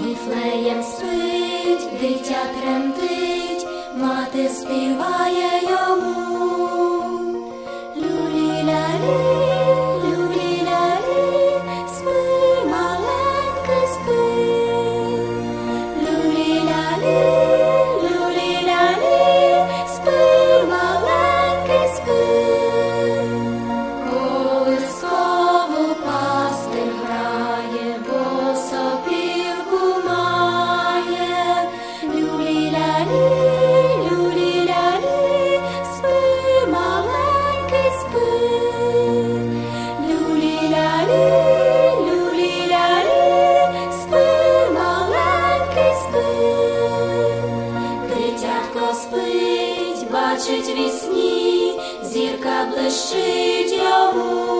Вифлеєм спить, дитя тремтить, мати співає йому. Люлі-лялі, люлі-лялі, спи, маленький, спи. Люлі-лялі, люлі-лялі, спи, маленький, спи. Колискову пастир грає, бо сопілку має. Люлі-лялі, люлі-лялі, спи, маленький, спи. Люлі-лялі, люлі-лялі, спи, маленький, спи. Дитятко спить, бачить вісні, зірка блищить йому.